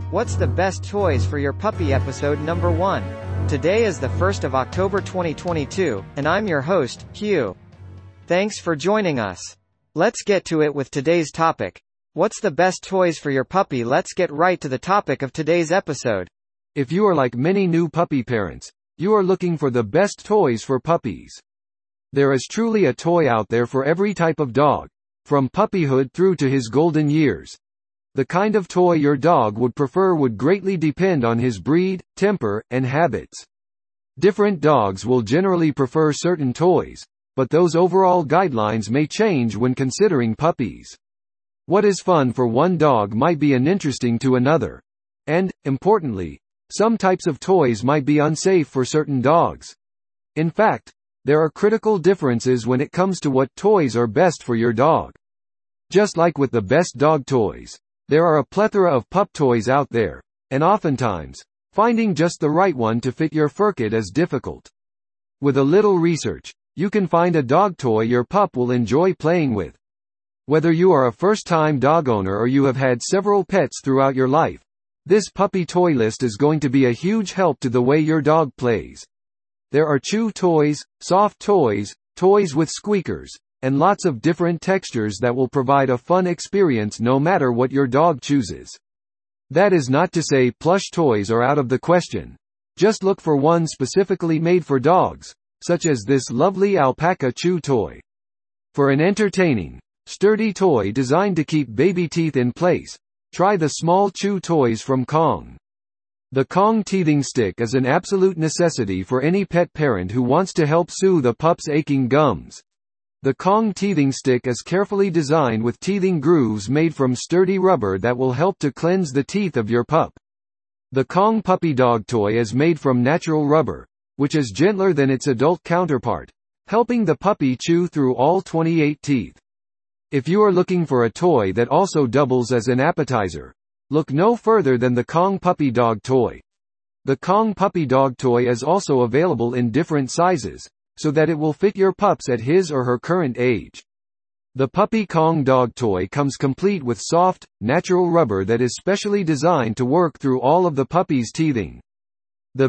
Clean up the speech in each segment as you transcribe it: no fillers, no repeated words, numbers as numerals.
What's the best toys for your puppy? Episode number 1. Today is the 1st of October 2022, and I'm your host, Hugh. Thanks for joining us. Let's get to it with today's topic. What's the best toys for your puppy? Let's get right to the topic of today's episode. If you are like many new puppy parents, you are looking for the best toys for puppies. There is truly a toy out there for every type of dog, from puppyhood through to his golden years. The kind of toy your dog would prefer would greatly depend on his breed, temper, and habits. Different dogs will generally prefer certain toys, but those overall guidelines may change when considering puppies. What is fun for one dog might be uninteresting to another. And, importantly, some types of toys might be unsafe for certain dogs. In fact, there are critical differences when it comes to what toys are best for your dog. Just like with the best dog toys, there are a plethora of pup toys out there, and oftentimes, finding just the right one to fit your fur kit is difficult. With a little research, you can find a dog toy your pup will enjoy playing with. Whether you are a first-time dog owner or you have had several pets throughout your life, this puppy toy list is going to be a huge help to the way your dog plays. There are chew toys, soft toys, toys with squeakers, and lots of different textures that will provide a fun experience no matter what your dog chooses. That is not to say plush toys are out of the question. Just look for one specifically made for dogs, such as this lovely alpaca chew toy. For an entertaining, sturdy toy designed to keep baby teeth in place, try the small chew toys from Kong. The Kong teething stick is an absolute necessity for any pet parent who wants to help soothe a pup's aching gums. The Kong teething stick is carefully designed with teething grooves made from sturdy rubber that will help to cleanse the teeth of your pup. The Kong puppy dog toy is made from natural rubber, which is gentler than its adult counterpart, helping the puppy chew through all 28 teeth. If you are looking for a toy that also doubles as an appetizer, look no further than the Kong puppy dog toy. The Kong puppy dog toy is also available in different sizes, so that it will fit your pups at his or her current age. The Puppy Kong dog toy comes complete with soft, natural rubber that is specially designed to work through all of the puppy's teething. The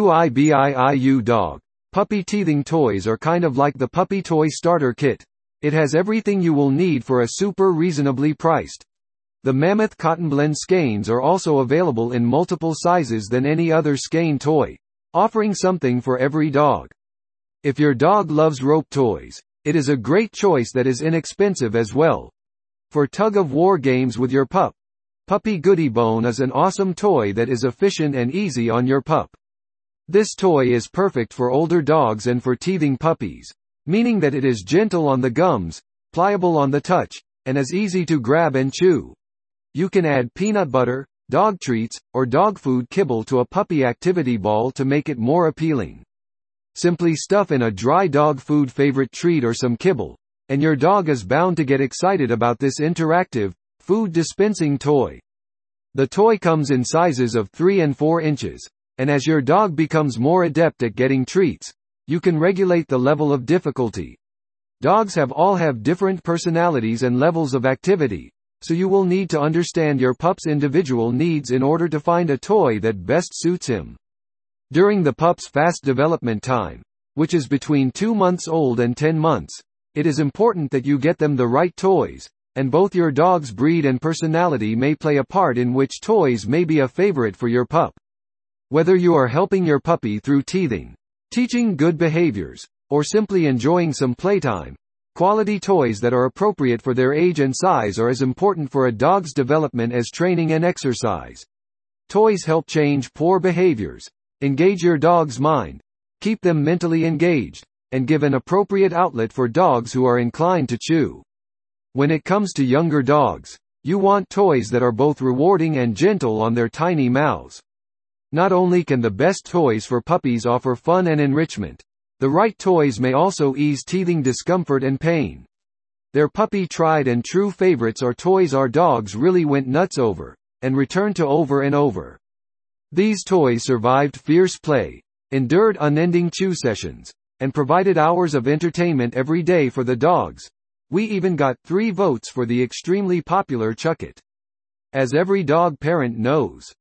BUIBIIU dog puppy teething toys are kind of like the puppy toy starter kit. It has everything you will need for a super reasonably priced. The Mammoth Cotton Blend skeins are also available in multiple sizes than any other skein toy, offering something for every dog. If your dog loves rope toys, it is a great choice that is inexpensive as well. For tug-of-war games with your pup, Puppy Goody Bone is an awesome toy that is efficient and easy on your pup. This toy is perfect for older dogs and for teething puppies, meaning that it is gentle on the gums, pliable on the touch, and is easy to grab and chew. You can add peanut butter, dog treats, or dog food kibble to a puppy activity ball to make it more appealing. Simply stuff in a dry dog food favorite treat or some kibble, and your dog is bound to get excited about this interactive, food dispensing toy. The toy comes in sizes of 3 and 4 inches, and as your dog becomes more adept at getting treats, you can regulate the level of difficulty. Dogs all have different personalities and levels of activity, so you will need to understand your pup's individual needs in order to find a toy that best suits him. During the pup's fast development time, which is between 2 months old and 10 months, it is important that you get them the right toys, and both your dog's breed and personality may play a part in which toys may be a favorite for your pup. Whether you are helping your puppy through teething, teaching good behaviors, or simply enjoying some playtime, quality toys that are appropriate for their age and size are as important for a dog's development as training and exercise. Toys help change poor behaviors, engage your dog's mind, keep them mentally engaged, and give an appropriate outlet for dogs who are inclined to chew. When it comes to younger dogs, you want toys that are both rewarding and gentle on their tiny mouths. Not only can the best toys for puppies offer fun and enrichment, the right toys may also ease teething discomfort and pain. Their puppy tried and true favorites are toys our dogs really went nuts over, and return to over and over. These toys survived fierce play, endured unending chew sessions, and provided hours of entertainment every day for the dogs. We even got 3 votes for the extremely popular Chuck It. As every dog parent knows,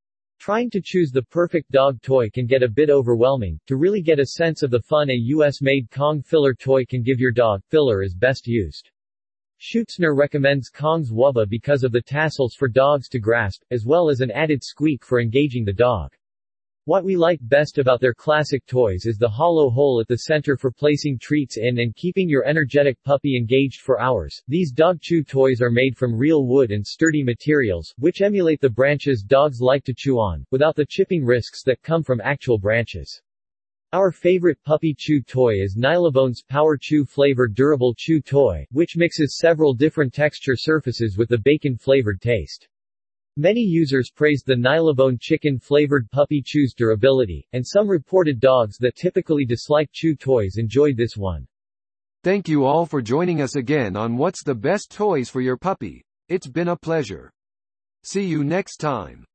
Trying to choose the perfect dog toy can get a bit overwhelming. To really get a sense of the fun, a US-made Kong filler toy can give your dog. Filler is best used. Schutzner recommends Kong's Wubba because of the tassels for dogs to grasp, as well as an added squeak for engaging the dog. What we like best about their classic toys is the hollow hole at the center for placing treats in and keeping your energetic puppy engaged for hours. These dog chew toys are made from real wood and sturdy materials, which emulate the branches dogs like to chew on, without the chipping risks that come from actual branches. Our favorite puppy chew toy is Nylabone's Power Chew flavored durable chew toy, which mixes several different texture surfaces with the bacon-flavored taste. Many users praised the Nylabone chicken-flavored puppy chew's durability, and some reported dogs that typically dislike chew toys enjoyed this one. Thank you all for joining us again on What's the Best Toys for Your Puppy. It's been a pleasure. See you next time.